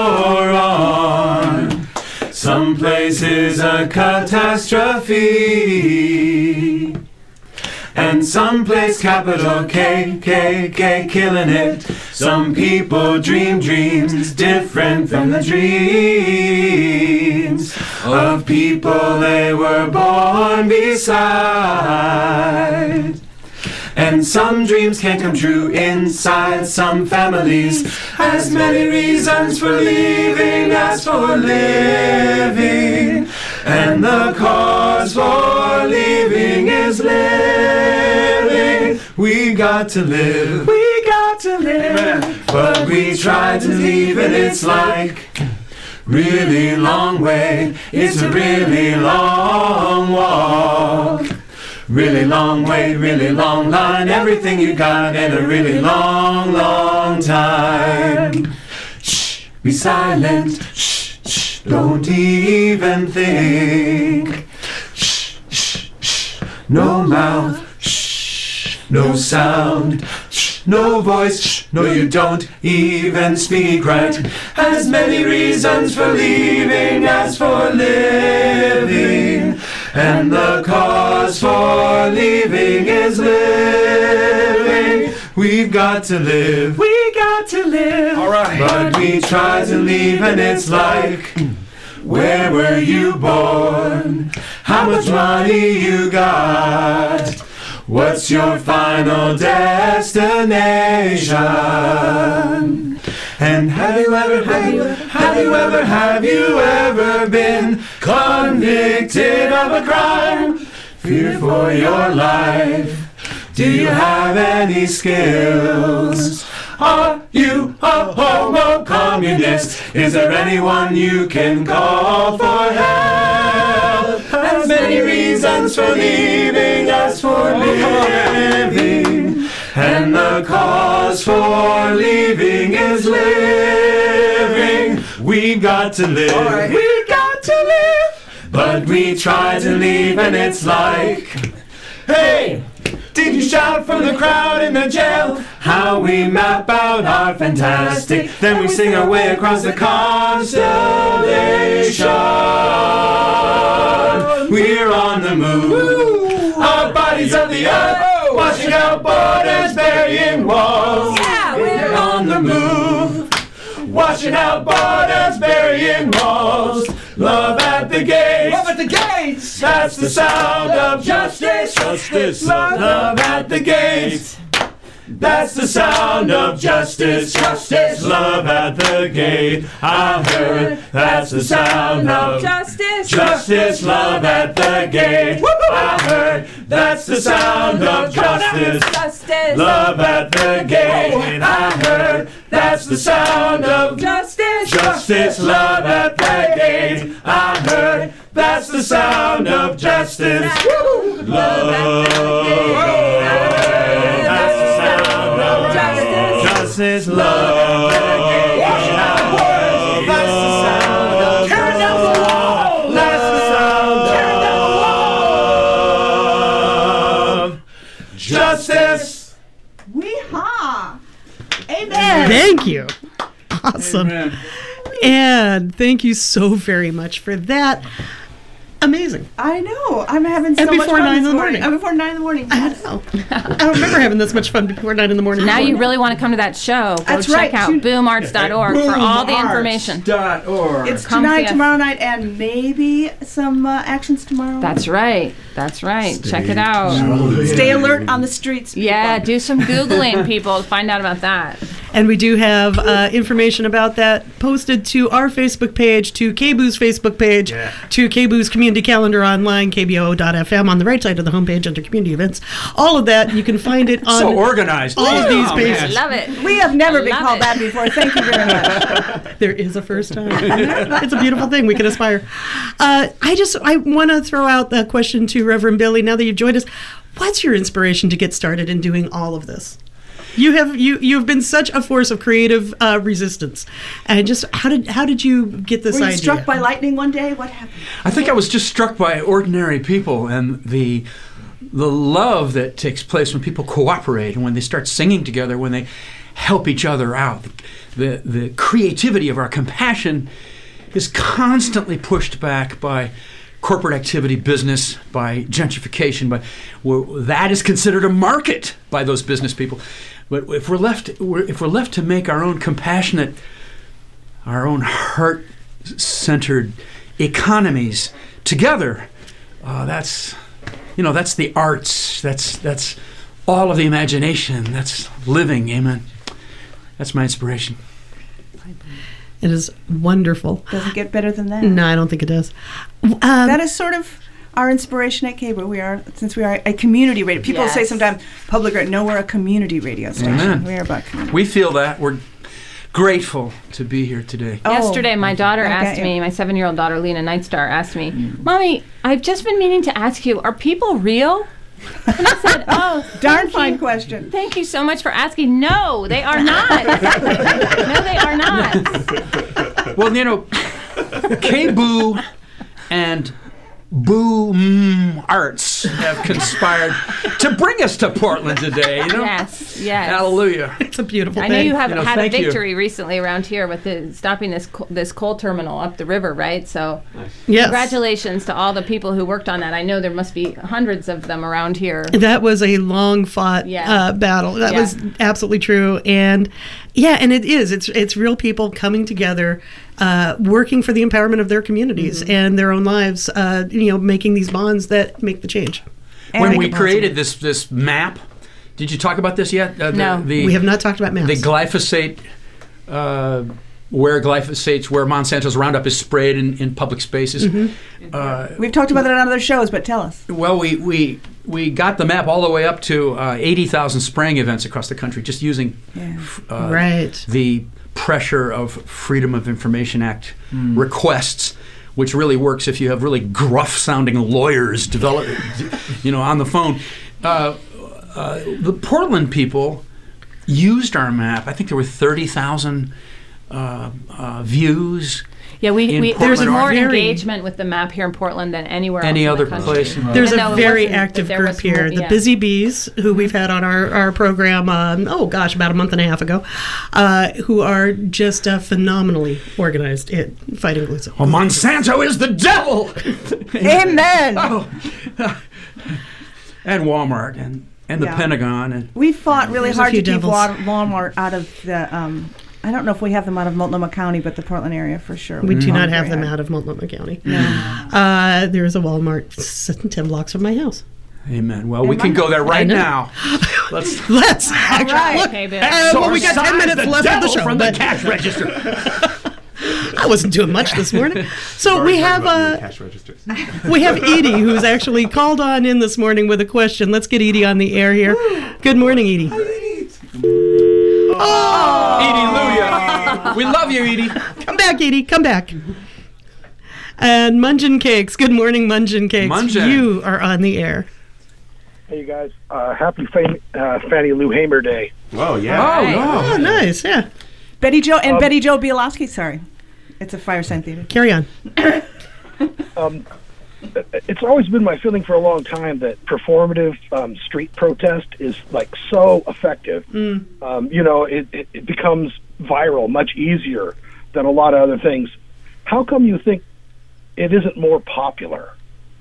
on. Someplace is a catastrophe. And someplace capital K, killing it. Some people dream dreams different from the dreams of people they were born beside. And some dreams can't come true inside some families. As many reasons for leaving as for living. And the cause for leaving is living. We got to live. We got to live. But we try to leave and it's like really long way. It's a really long walk. Really long way, really long line. Everything you got in a really long, long long time. Shh, be silent. Shh, shh, don't even think. Shh, shh, shh, no mouth. Shh, no sound. Shh, no voice. Shh, no, you don't even speak right. As many reasons for leaving as for living. And the cause for leaving is living. We've got to live. We got to live. All right. But we try to leave and it's like, where were you born? How much money you got? What's your final destination? And have you ever been convicted of a crime? Fear for your life. Do you have any skills? Are you a homo communist? Is there anyone you can call for help? As many reasons for leaving as for living. And the cause for leaving is living. We've got to live. Right. We've got to live. But we try to leave and it's like, hey, did you shout from the crowd in the jail? How we map out our fantastic. Then we sing our way across the constellation. We're on the move. Our bodies of the earth. Washing out borders, burying walls. Yeah, we're on the move. Washing out borders, burying walls. Love at the gates. Love at the gates. That's the sound of justice. Justice. Love at the gates. That's the sound of justice. Justice. Love at the gate. I heard. That's the sound of justice. Justice. Love at the gate. I heard. That's the sound of justice. Justice. Love at the gate. I heard. That's the sound of justice. Justice. Love at the gate. I heard. That's the sound of justice. Love at the gate. That's the sound of justice. Justice. Love at the gate. That's the sound of turn down the wall. That's the sound of justice. Wee-haw. Amen. Thank you. Awesome. Amen. And thank you so very much for that. Amazing. I know. I'm having so much fun this morning. Before 9 in the morning. I know. I don't remember having this much fun before 9 in the morning. Now you really want to come to that show. Go check out boomarts.org for all the information. It's tonight, tomorrow night, and maybe some actions tomorrow. That's right. That's right. Check it out. Stay alert on the streets. People. Yeah, do some Googling, people, to find out about that. And we do have information about that posted to our Facebook page, to KBOO's Facebook page, to KBOO's community calendar online, KBOO.FM, on the right side of the homepage under community events. All of that, you can find it on so organized. All of these pages. Love it. We have never been called that before. Thank you very much. There is a first time. It's a beautiful thing. We can aspire. I want to throw out the question to Reverend Billy, now that you've joined us. What's your inspiration to get started in doing all of this? You have been such a force of creative resistance, and just how did you get this idea? Were you struck by lightning one day? What happened? I think I was just struck by ordinary people and the love that takes place when people cooperate and when they start singing together, when they help each other out. The creativity of our compassion is constantly pushed back by corporate activity, business, by gentrification, that is considered a market by those business people. But if we're left to make our own compassionate, our own heart-centered economies together, that's the arts. That's all of the imagination. That's living. Amen. That's my inspiration. It is wonderful. Doesn't get better than that. No, I don't think it does. That is sort of our inspiration at KBOO. Since we are a community radio. People say sometimes public radio. No, we're a community radio station. Amen. We're about community. We feel that. We're grateful to be here today. Yesterday, my daughter asked me, my 7-year-old daughter, Lena Nightstar, asked me, Mommy, I've just been meaning to ask you, are people real? And I said, oh, darn fine question. Thank you so much for asking. No, they are not. No, they are not. Well, you know, KBOO and Boom Arts have conspired to bring us to Portland today. You know? Yes. Hallelujah. It's a beautiful I thing. know you have had a thank you. victory recently around here with stopping this coal terminal up the river, right? So, Yes. congratulations to all the people who worked on that. I know there must be hundreds of them around here. That was a long fought battle. That was absolutely true. And and it is. It's real people coming together, working for the empowerment of their communities and their own lives, making these bonds that make the change. When we created this map, did you talk about this yet? No. We have not talked about maps. The glyphosate, where Monsanto's Roundup is sprayed in public spaces. We've talked about that on other shows, but tell us. Well, we got the map all the way up to 80,000 spraying events across the country, just using the pressure of Freedom of Information Act requests, which really works if you have really gruff-sounding lawyers on the phone. The Portland people used our map. I think there were 30,000 views. Yeah, there's more Oregon. engagement with the map here in Portland than anywhere Any else other in the country. place. There's a very active group here, the Busy Bees, who we've had on our program, about a month and a half ago, who are just phenomenally organized in fighting glyphosate. Well, Monsanto is the devil! Amen! And Walmart and the Pentagon. And we fought really hard to keep devils. Walmart out of the... I don't know if we have them out of Multnomah County, but the Portland area for sure. We do not have them out of Multnomah County. No. There is a Walmart 10 blocks from my house. Amen. Well, we can go there right now. Let's actually. Right. Okay, we got 10 minutes left of the show. From the cash register. I wasn't doing much this morning. So we have Edie, who's actually called on in this morning with a question. Let's get Edie on the air here. Good morning, Edie. Edie-luia. We love you, Edie. Come back, Edie. Come back. And Mungeon Cakes. Good morning, Mungeon Cakes. Mungeon. You are on the air. Hey, you guys. Happy Fannie Lou Hamer Day. Oh, yeah. Oh, nice. Yeah. Betty Jo Bielowski. Sorry. It's a Firesign Theater. Carry on. It's always been my feeling for a long time that performative street protest is so effective. It becomes viral much easier than a lot of other things. How come you think it isn't more popular?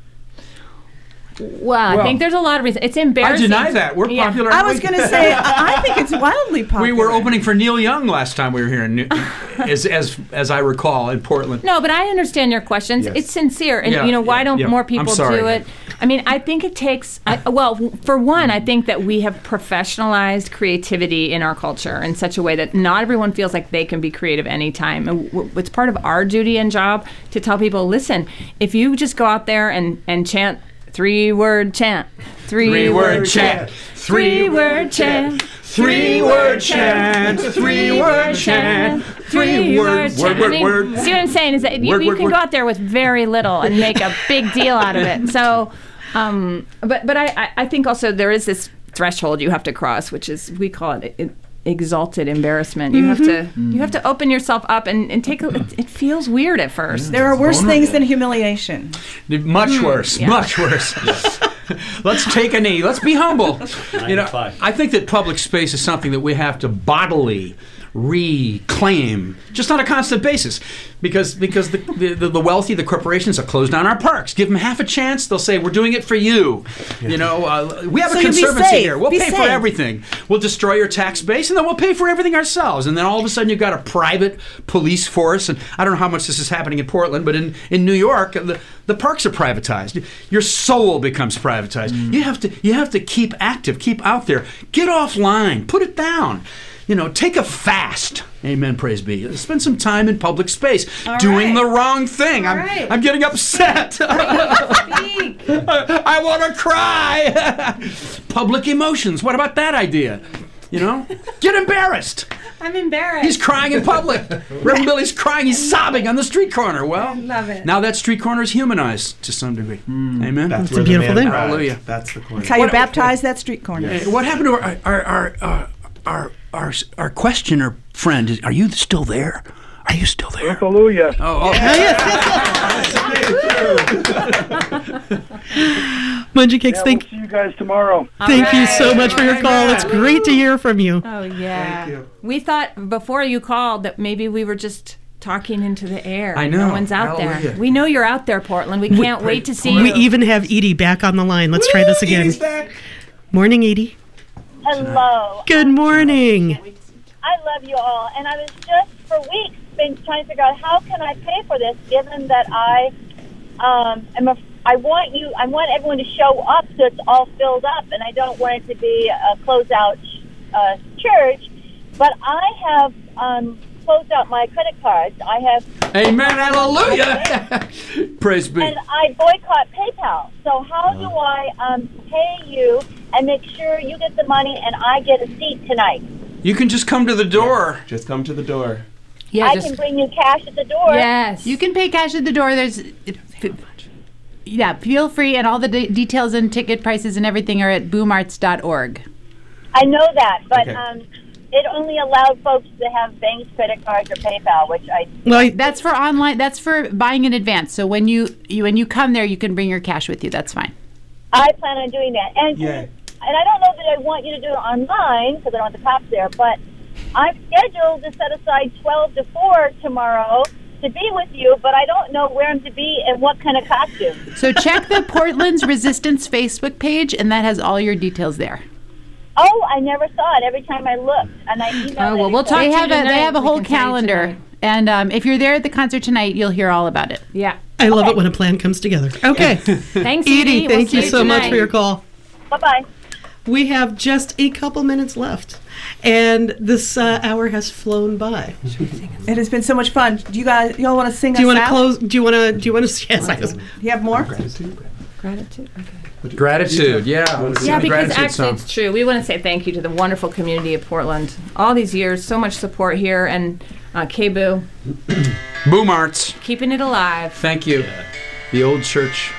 Well, I think there's a lot of reasons. It's embarrassing. I deny that. We're popular. I was going to say, I think it's wildly popular. We were opening for Neil Young last time we were here, as I recall, in Portland. No, but I understand your questions. Yes. It's sincere. And, why don't more people do it? I mean, I think it takes, for one, I think that we have professionalized creativity in our culture in such a way that not everyone feels like they can be creative anytime. And it's part of our duty and job to tell people, listen, if you just go out there and chant, Three-word chant. Three-word chant. Three-word chant. Three-word chant. Three-word chant. Three-word word. See what I'm saying? Is that you can go out there with very little and make a big deal out of it. So, but I think also there is this threshold you have to cross, which is, we call it exalted embarrassment. You have to open yourself up and take it feels weird at first. There are worse things than humiliation. Much worse. Let's take a knee. Let's be humble. I think that public space is something that we have to bodily reclaim, just on a constant basis, because the wealthy, the corporations, have closed down our parks. Give them half a chance, they'll say, we're doing it for you. We have a conservancy here. We'll pay for everything. We'll destroy your tax base, and then we'll pay for everything ourselves. And then all of a sudden you've got a private police force, and I don't know how much this is happening in Portland, but in New York, the parks are privatized. Your soul becomes privatized. You have to keep active, keep out there, get offline, put it down. Take a fast. Amen, praise be. Spend some time in public space doing the wrong thing. I'm getting upset. I want to cry. Public emotions. What about that idea? Get embarrassed. I'm embarrassed. He's crying in public. Reverend Billy's crying. He's sobbing on the street corner. Well, I love it. Now that street corner is humanized to some degree. Amen. That's a beautiful thing. Hallelujah. That's the corner. That's how you baptize that street corner. What happened to our questioner friend? Are you still there? Are you still there? Hallelujah. Oh, Mungie Cakes, We'll see you guys tomorrow. Thank you so much for your call. It's great to hear from you. Oh, yeah. Thank you. We thought before you called that maybe we were just talking into the air. I know. No one's out Hallelujah. there. We know you're out there, Portland. We can't wait to see We you. even have Edie back on the line. Let's try this again. Morning, Edie. Hello. Good morning. I love you all, and I was just for weeks been trying to figure out how can I pay for this, given that I want everyone to show up so it's all filled up, and I don't want it to be a closeout church. But I have closed out my credit cards. I have. Amen. Hallelujah. Praise be. And I boycott PayPal. So how do I pay you and make sure you get the money and I get a seat tonight? You can just come to the door. Just come to the door. Yeah, I can bring you cash at the door. Yes. You can pay cash at the door. Yeah, feel free, and all the details and ticket prices and everything are at boomarts.org. I know that, but Okay. It only allowed folks to have banks, credit cards, or PayPal, which I. Well, that's for online. That's for buying in advance. So when you come there, you can bring your cash with you. That's fine. I plan on doing that, and I don't know that I want you to do it online because I don't want the cops there, but I'm scheduled to set aside 12 to 4 tomorrow to be with you, but I don't know where I'm to be and what kind of costume. So check the Portland's Resistance Facebook page, and that has all your details there. Oh, I never saw it. Every time I looked, and I emailed. Oh, well, we'll talk. They have a whole calendar, and if you're there at the concert tonight, you'll hear all about it. Yeah. I love it when a plan comes together. Okay. Thanks, Edie. We'll Thank see you so much for your call. Bye-bye. We have just a couple minutes left, and this hour has flown by. It has been so much fun. Do y'all want to sing Do you us want to out? close? Do you want to? Yes, I just. Do you have more? Gratitude. Okay. Gratitude, yeah. Yeah, because Gratitude actually song. it's true. We want to say thank you to the wonderful community of Portland. All these years, so much support here, and KBOO. Boom Arts. Keeping it alive. Thank you. The old church.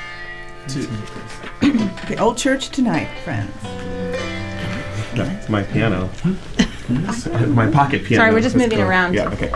The old church tonight, friends. That's my piano. My pocket piano. Sorry, we're just moving around. Yeah, okay.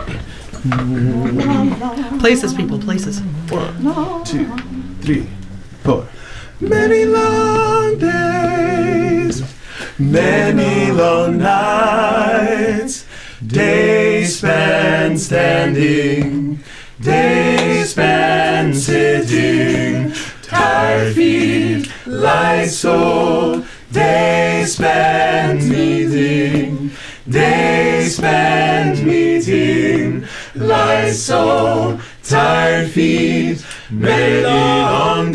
Places, people, places. 1, 2, 3, 4. Many long days, many long nights, days spent standing, days spent sitting, tired feet, light soul, days spent meeting, days spent meeting, light soul, tired feet, many long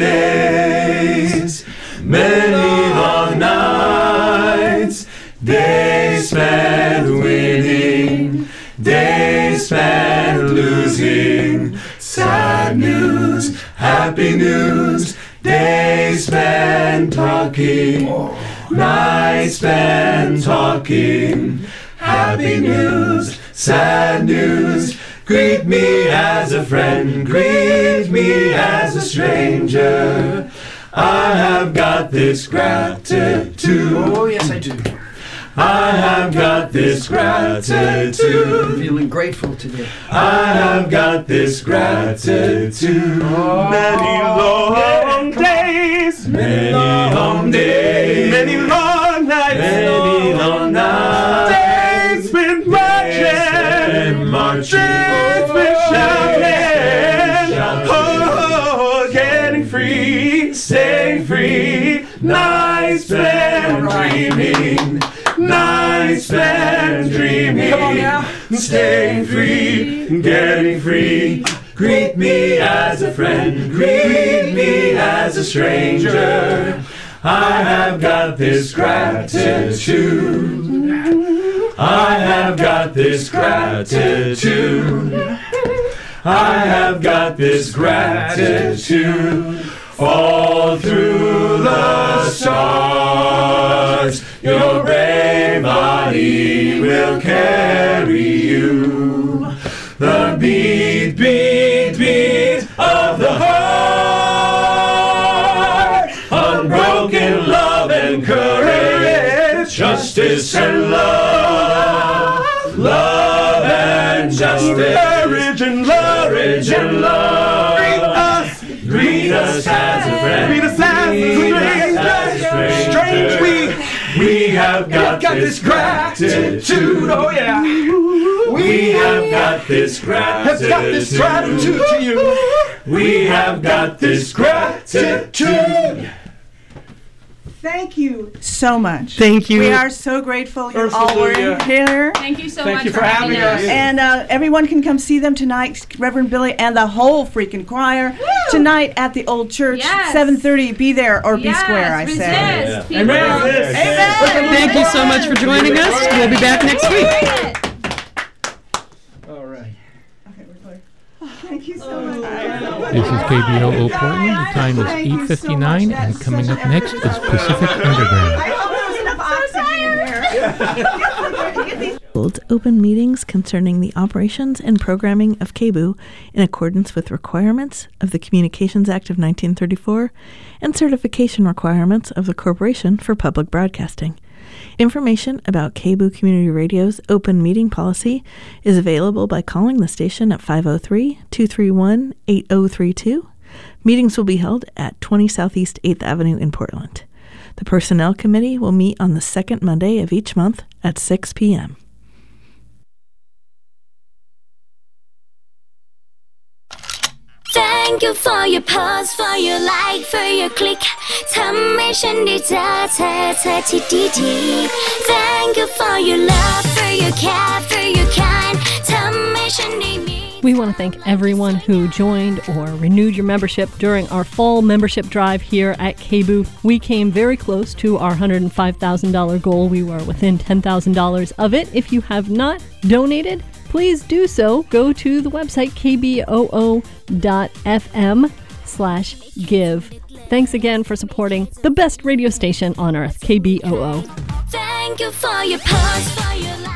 days, many long nights, days spent winning, days spent losing, sad news, happy news, days spent talking, nights spent talking, happy news, sad news. Greet me as a friend, greet me as a stranger. I have got this gratitude. Oh, yes, I do. I have got this gratitude. Feeling grateful today. I have got this gratitude. Many long days, many long days, many long nights, many long nights. Days spent marching, days spent shouting. Oh, getting free, staying free. Nights spent dreaming. Nights spent dreaming. Come on now. Staying free, getting free. Greet me as a friend, greet me as a stranger. I have got this gratitude. I have got this gratitude. I have got this gratitude. All through the stars, your brave eye body will carry you. The beat, beat, beat of the heart. Unbroken love and courage, justice and love. Love and justice, courage and love. Courage and love. Greet us as a friend. Greet us as a stranger. We have got this gratitude. Oh yeah. We have got this gratitude to you. We have got this gratitude. Thank you so much. Thank you. We are so grateful you all were here. Thank you so much. Thank you for having us. And everyone can come see them tonight, Reverend Billy and the whole freaking choir. Woo! Tonight at the Old Church, 7:30. Be there or be square, I say. Resist. Amen. Amen. Thank you so much for joining us. We'll be back next week. All right. Thank you so much. This is KBOO Portland. The time is 8:59, and coming up next is Pacific Underground. I hope there was enough oxygen here. Holds open meetings concerning the operations and programming of KBOO in accordance with requirements of the Communications Act of 1934 and certification requirements of the Corporation for Public Broadcasting. Information about KBOO Community Radio's open meeting policy is available by calling the station at 503-231-8032. Meetings will be held at 20 Southeast 8th Avenue in Portland. The Personnel Committee will meet on the second Monday of each month at 6 p.m. Thank you for your pause, for your like, for your click ทำให้ฉันได้เจอเธอที่ดี Thank you for your love, for your care, for your kind ทำให้ฉันได้มี We want to thank everyone who joined or renewed your membership during our fall membership drive here at KBOO. We came very close to our $105,000 goal. We were within $10,000 of it. If you have not donated, please do so. Go to the website kboo.fm/give. Thanks again for supporting the best radio station on earth, KBOO. Thank you for your pause, for your